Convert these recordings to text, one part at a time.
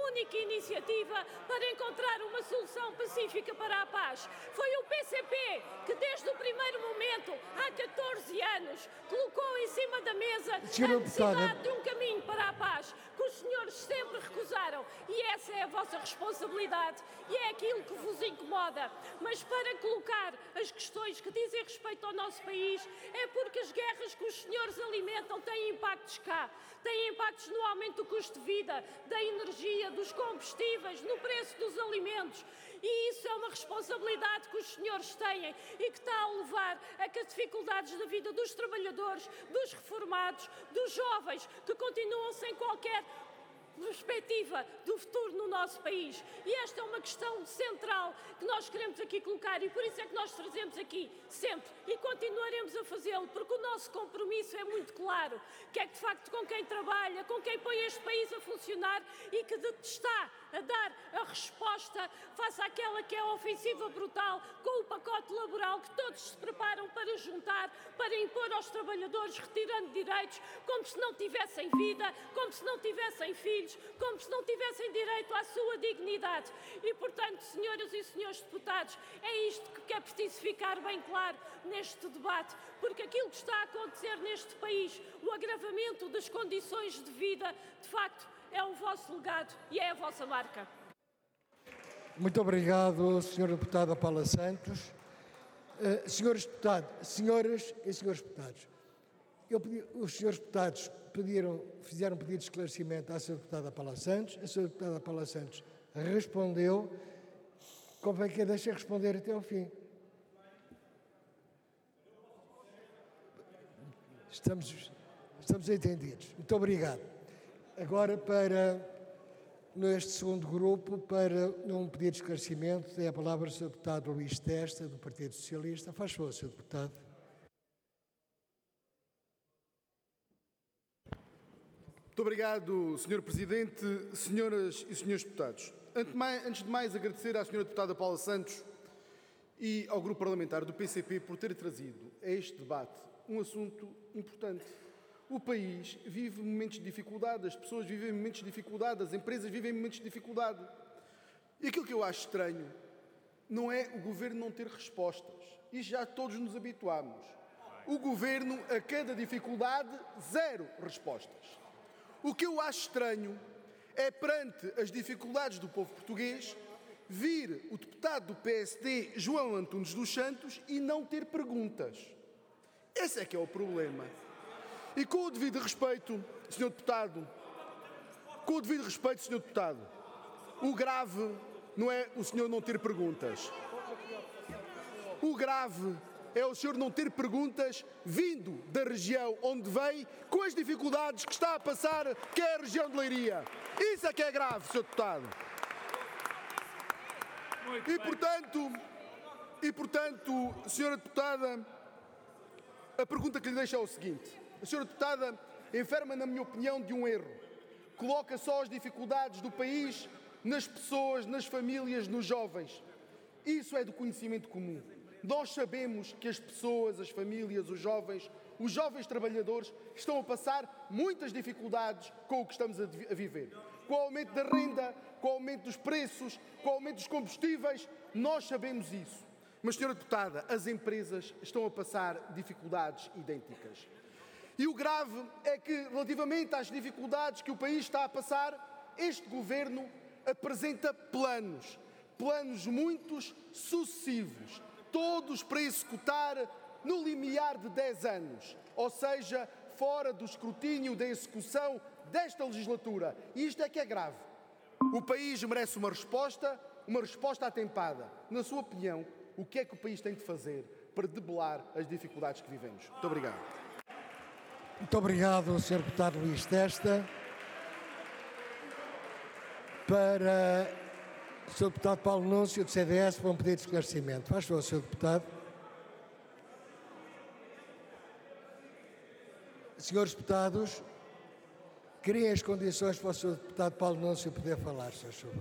única iniciativa para encontrar uma solução pacífica para a paz. Foi o PCP que, desde o primeiro momento, há 14 anos, colocou em cima da mesa a necessidade de um caminho para a paz, que os senhores sempre recusaram. E essa é a vossa responsabilidade e é aquilo que vos incomoda. Mas para colocar as questões que dizem respeito ao nosso país, é porque as guerras que os senhores alimentam têm impactos cá. Têm impactos no aumento do custo de vida, da energia, dos combustíveis, no preço dos alimentos. E isso é uma responsabilidade que os senhores têm e que está a levar a que as dificuldades da vida dos trabalhadores, dos reformados, dos jovens, que continuam sem qualquer perspectiva do futuro no nosso país. E esta é uma questão central que nós queremos aqui colocar e por isso é que nós trazemos aqui sempre e continuaremos a fazê-lo, porque o nosso compromisso é muito claro, que é que de facto com quem trabalha, com quem põe este país a funcionar e que está a dar a resposta face àquela que é a ofensiva brutal com o pacote laboral que todos se preparam para juntar, para impor aos trabalhadores, retirando direitos, como se não tivessem vida, como se não tivessem filhos, como se não tivessem direito à sua dignidade. E, portanto, senhoras e senhores deputados, é isto que é preciso ficar bem claro neste debate, porque aquilo que está a acontecer neste país, o agravamento das condições de vida, de facto, é o vosso legado e é a vossa marca. Muito obrigado, Sra. Deputada Paula Santos. Senhores deputados, senhoras e senhores deputados, os senhores deputados fizeram um pedido de esclarecimento à Sra. Deputada Paula Santos. A Sra. Deputada Paula Santos respondeu. Convém que a deixem responder até ao fim. Estamos entendidos. Muito obrigado. Agora, neste segundo grupo, para um pedido de esclarecimento, tem a palavra o Sr. Deputado Luís Testa, do Partido Socialista. Faz favor, Sr. Deputado. Muito obrigado, Sr. Presidente, senhoras e senhores deputados. Antes de mais, agradecer à Sra. Deputada Paula Santos e ao Grupo Parlamentar do PCP por ter trazido a este debate um assunto importante. O país vive momentos de dificuldade, as pessoas vivem momentos de dificuldade, as empresas vivem momentos de dificuldade. E aquilo que eu acho estranho não é o Governo não ter respostas. Isso já todos nos habituámos. O Governo, a cada dificuldade, zero respostas. O que eu acho estranho é, perante as dificuldades do povo português, vir o deputado do PSD, João Antunes dos Santos, e não ter perguntas. Esse é que é o problema. E com o devido respeito, Sr. Deputado, o grave não é o senhor não ter perguntas. O grave é o senhor não ter perguntas vindo da região onde vem, com as dificuldades que está a passar, que é a região de Leiria. Isso é que é grave, Sr. Deputado. E portanto, Sra. Deputada, a pergunta que lhe deixo é o seguinte. A Sra. Deputada enferma, na minha opinião, de um erro. Coloca só as dificuldades do país nas pessoas, nas famílias, nos jovens. Isso é do conhecimento comum. Nós sabemos que as pessoas, as famílias, os jovens trabalhadores estão a passar muitas dificuldades com o que estamos a viver. Com o aumento da renda, com o aumento dos preços, com o aumento dos combustíveis, nós sabemos isso. Mas, Sra. Deputada, as empresas estão a passar dificuldades idênticas. E o grave é que, relativamente às dificuldades que o país está a passar, este Governo apresenta planos muitos sucessivos, todos para executar no limiar de 10 anos, ou seja, fora do escrutínio da execução desta legislatura. E isto é que é grave. O país merece uma resposta atempada. Na sua opinião, o que é que o país tem de fazer para debelar as dificuldades que vivemos? Muito obrigado. Muito obrigado, Sr. Deputado Luís Testa. Para o Sr. Deputado Paulo Núncio, do CDS, para um pedido de esclarecimento. Faz favor, Sr. Deputado. Senhores deputados, criem as condições para o Sr. Deputado Paulo Núncio poder falar, Sr. Favor.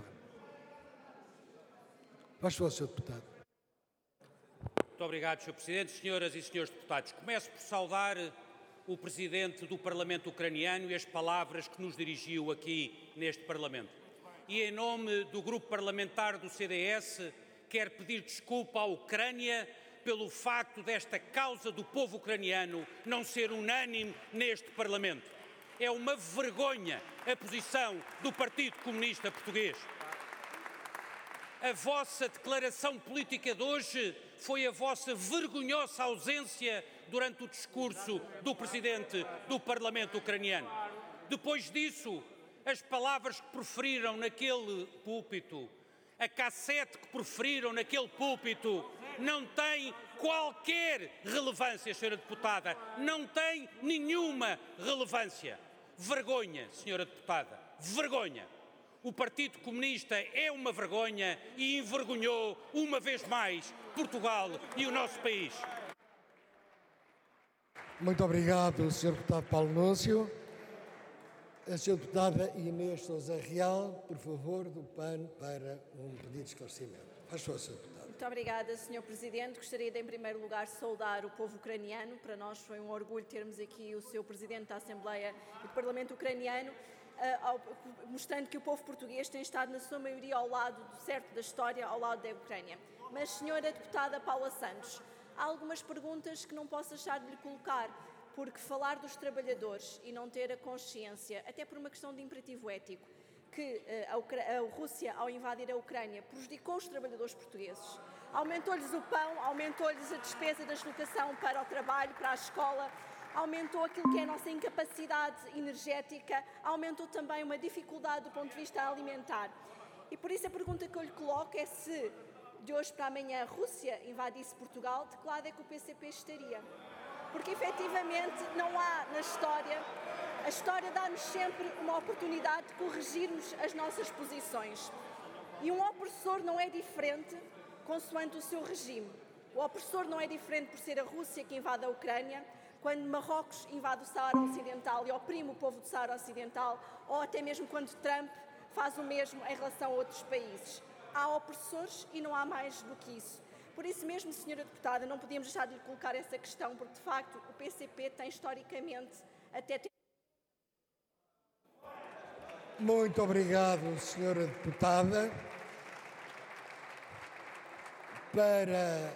Faz favor, Sr. Deputado. Muito obrigado, Sr. Presidente. Senhoras e senhores deputados, começo por saudar o Presidente do Parlamento ucraniano e as palavras que nos dirigiu aqui neste Parlamento. e em nome do grupo parlamentar do CDS, quero pedir desculpa à Ucrânia pelo facto desta causa do povo ucraniano não ser unânime neste Parlamento. É uma vergonha a posição do Partido Comunista Português. A vossa declaração política de hoje foi a vossa vergonhosa ausência durante o discurso do Presidente do Parlamento ucraniano. Depois disso, as palavras que proferiram naquele púlpito, a cassete que proferiram naquele púlpito, não tem qualquer relevância, Sra. Deputada. Não tem nenhuma relevância. Vergonha, Sra. Deputada. Vergonha. O Partido Comunista é uma vergonha e envergonhou, uma vez mais, Portugal e o nosso país. Muito obrigado, Sr. Deputado Paulo Núncio. A Sra. Deputada Inês Sousa Real, por favor, do PAN, para um pedido de esclarecimento. Faz favor, Sra. Deputada. Muito obrigada, Sr. Presidente. Gostaria de, em primeiro lugar, saudar o povo ucraniano. Para nós foi um orgulho termos aqui o Sr. Presidente da Assembleia e do Parlamento ucraniano, mostrando que o povo português tem estado, na sua maioria, ao lado certo da história, ao lado da Ucrânia. Mas, Sra. Deputada Paula Santos, há algumas perguntas que não posso deixar de lhe colocar, porque falar dos trabalhadores e não ter a consciência, até por uma questão de imperativo ético, que a Rússia, ao invadir a Ucrânia, prejudicou os trabalhadores portugueses, aumentou-lhes o pão, aumentou-lhes a despesa da deslocação para o trabalho, para a escola, aumentou aquilo que é a nossa incapacidade energética, aumentou também uma dificuldade do ponto de vista alimentar. E por isso a pergunta que eu lhe coloco é se, de hoje para amanhã, a Rússia invadisse Portugal, de que lado é que o PCP estaria? Porque, efetivamente, não há na história... A história dá-nos sempre uma oportunidade de corrigirmos as nossas posições. E um opressor não é diferente consoante o seu regime. O opressor não é diferente por ser a Rússia que invade a Ucrânia, quando Marrocos invade o Saara Ocidental e oprime o povo do Saara Ocidental, ou até mesmo quando Trump faz o mesmo em relação a outros países. Há opressores e não há mais do que isso. Por isso mesmo, Sra. Deputada, não podíamos deixar de lhe colocar essa questão, porque, de facto, o PCP tem historicamente até... Muito obrigado, Sra. Deputada. Para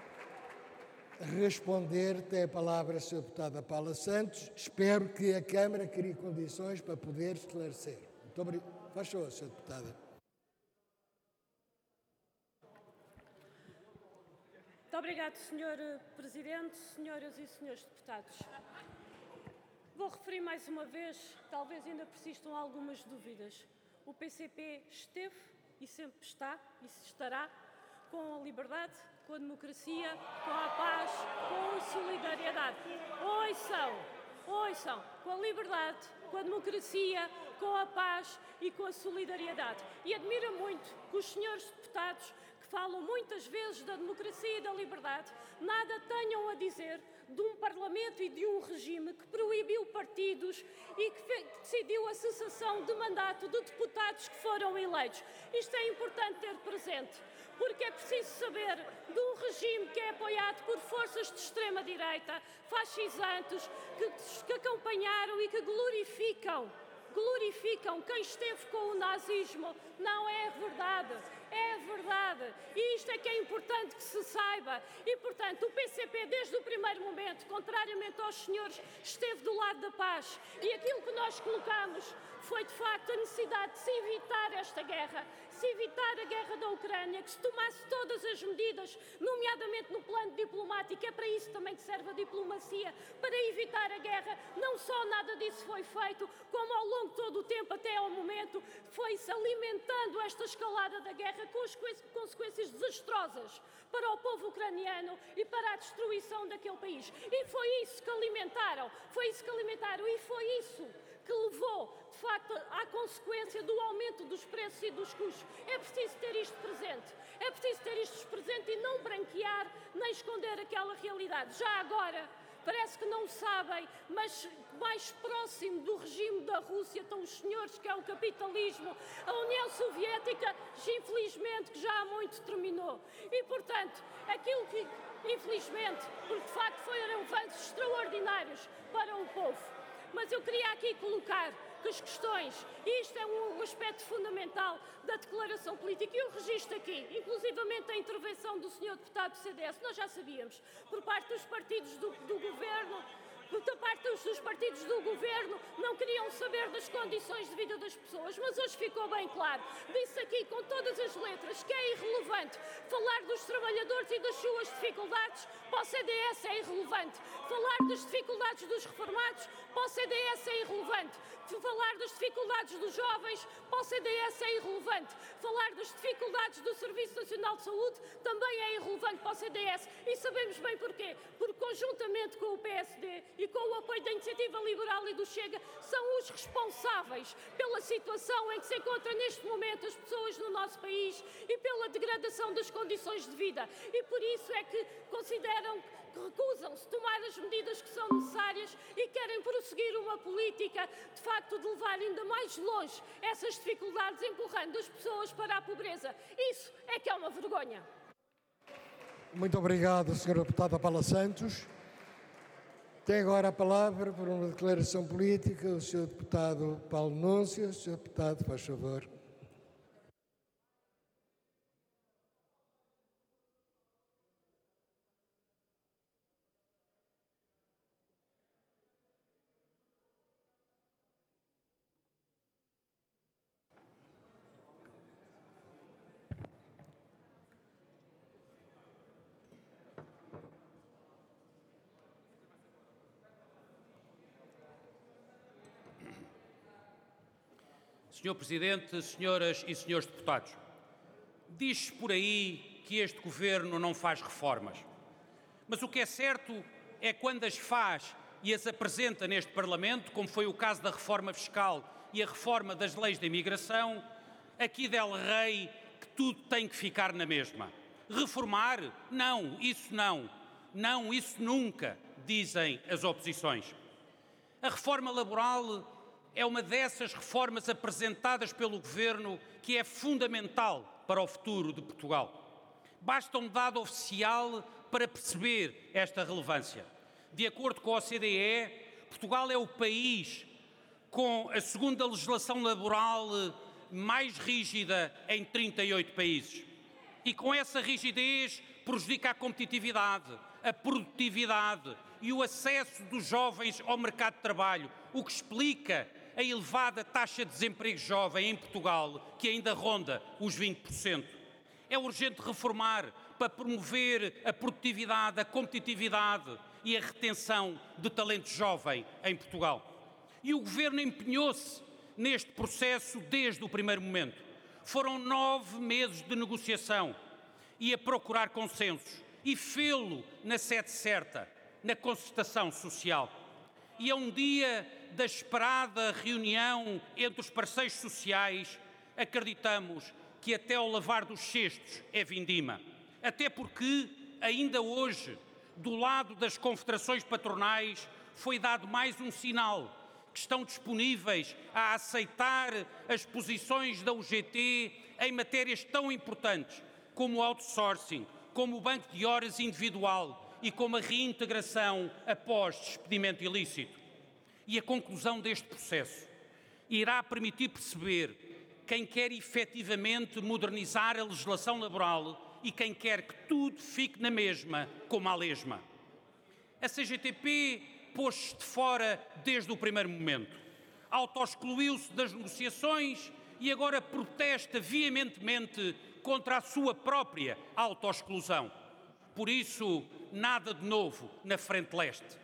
responder, tem a palavra a Sra. Deputada Paula Santos. Espero que a Câmara crie condições para poder esclarecer. Muito obrigado. Faz favor, Sra. Deputada. Muito obrigado, Sr. Presidente, senhoras e senhores deputados. Vou referir mais uma vez, talvez ainda persistam algumas dúvidas. O PCP esteve e sempre está e estará com a liberdade, com a democracia, com a paz, com a solidariedade. Ouçam, com a liberdade, com a democracia, com a paz e com a solidariedade. E admira muito que os senhores deputados, que falam muitas vezes da democracia e da liberdade, nada tenham a dizer de um Parlamento e de um regime que proibiu partidos e que decidiu a cessação de mandato de deputados que foram eleitos. Isto é importante ter presente, porque é preciso saber de um regime que é apoiado por forças de extrema-direita, fascisantes, que acompanharam e que glorificam quem esteve com o nazismo. Não é verdade. É verdade. E isto é que é importante que se saiba. E, portanto, o PCP, desde o primeiro momento, contrariamente aos senhores, esteve do lado da paz. E aquilo que nós colocamos foi, de facto, a necessidade de se evitar esta guerra, se evitar a guerra da Ucrânia, que se tomasse todas as medidas, nomeadamente no plano diplomático. É para isso também que serve a diplomacia, para evitar a guerra. Não só nada disso foi feito, como ao longo de todo o tempo, até ao momento, foi-se alimentando esta escalada da guerra com as consequências desastrosas para o povo ucraniano e para a destruição daquele país. E foi isso que alimentaram, e foi isso que levou, de facto, à consequência do aumento dos preços e dos custos. É preciso ter isto presente, e não branquear nem esconder aquela realidade. Já agora, parece que não sabem, mas mais próximo do regime da Rússia estão os senhores, que é o capitalismo. A União Soviética, infelizmente, que já há muito terminou. E, portanto, aquilo que, infelizmente, porque de facto foram avanços extraordinários para o povo. Mas eu queria aqui colocar que as questões, e isto é um aspecto fundamental da declaração política, e eu registro aqui, inclusivamente a intervenção do Sr. Deputado do CDS, nós já sabíamos, por parte dos partidos do Governo, da parte dos partidos do Governo, não queriam saber das condições de vida das pessoas, mas hoje ficou bem claro. Disse aqui com todas as letras que é irrelevante falar dos trabalhadores e das suas dificuldades, para o CDS é irrelevante. Falar das dificuldades dos reformados, para o CDS é irrelevante. Falar das dificuldades dos jovens, para o CDS é irrelevante. Falar das dificuldades do Serviço Nacional de Saúde também é irrelevante para o CDS. E sabemos bem porquê. Porque conjuntamente com o PSD e com o apoio da Iniciativa Liberal e do Chega, são os responsáveis pela situação em que se encontram neste momento as pessoas no nosso país e pela degradação das condições de vida. E por isso é que consideram que recusam-se tomar as medidas que são necessárias e querem prosseguir uma política, de facto, de levar ainda mais longe essas dificuldades, empurrando as pessoas para a pobreza. Isso é que é uma vergonha. Muito obrigado, Sra. Deputada Paula Santos. Tem agora a palavra, por uma declaração política, o Sr. Deputado Paulo Núncio. Sr. Deputado, faz favor. Senhor Presidente, senhoras e senhores deputados, diz-se por aí que este Governo não faz reformas. Mas o que é certo é que quando as faz e as apresenta neste Parlamento, como foi o caso da reforma fiscal e a reforma das leis de imigração, aqui del rei que tudo tem que ficar na mesma. Reformar? Não, isso não. Não, isso nunca, dizem as oposições. A reforma laboral é uma dessas reformas apresentadas pelo Governo que é fundamental para o futuro de Portugal. Basta um dado oficial para perceber esta relevância. De acordo com a OCDE, Portugal é o país com a segunda legislação laboral mais rígida em 38 países. E com essa rigidez prejudica a competitividade, a produtividade e o acesso dos jovens ao mercado de trabalho, o que explica a elevada taxa de desemprego jovem em Portugal, que ainda ronda os 20%. É urgente reformar para promover a produtividade, a competitividade e a retenção de talento jovem em Portugal. E o Governo empenhou-se neste processo desde o primeiro momento. Foram 9 meses de negociação e a procurar consensos, e fê-lo na sede certa, na concertação social. E a um dia da esperada reunião entre os parceiros sociais, acreditamos que até o lavar dos cestos é vindima. Até porque, ainda hoje, do lado das confederações patronais, foi dado mais um sinal que estão disponíveis a aceitar as posições da UGT em matérias tão importantes como o outsourcing, como o banco de horas individual e como a reintegração após despedimento ilícito. E a conclusão deste processo irá permitir perceber quem quer efetivamente modernizar a legislação laboral e quem quer que tudo fique na mesma como a lesma. A CGTP pôs-se de fora desde o primeiro momento, autoexcluiu-se das negociações e agora protesta veementemente contra a sua própria autoexclusão. Por isso, nada de novo na Frente Leste.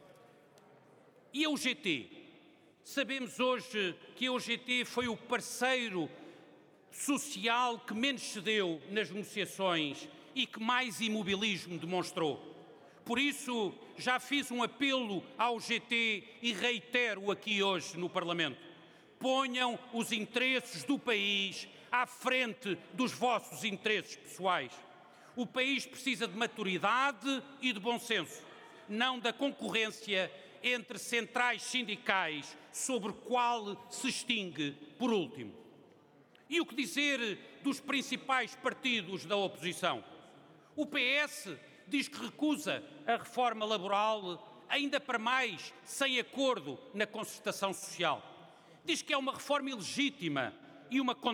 E a UGT? Sabemos hoje que a UGT foi o parceiro social que menos cedeu nas negociações e que mais imobilismo demonstrou. Por isso, já fiz um apelo à UGT e reitero aqui hoje no Parlamento. Ponham os interesses do país à frente dos vossos interesses pessoais. O país precisa de maturidade e de bom senso, não da concorrência entre centrais sindicais sobre qual se extingue por último. E o que dizer dos principais partidos da oposição? O PS diz que recusa a reforma laboral, ainda para mais sem acordo na concertação social. Diz que é uma reforma ilegítima e uma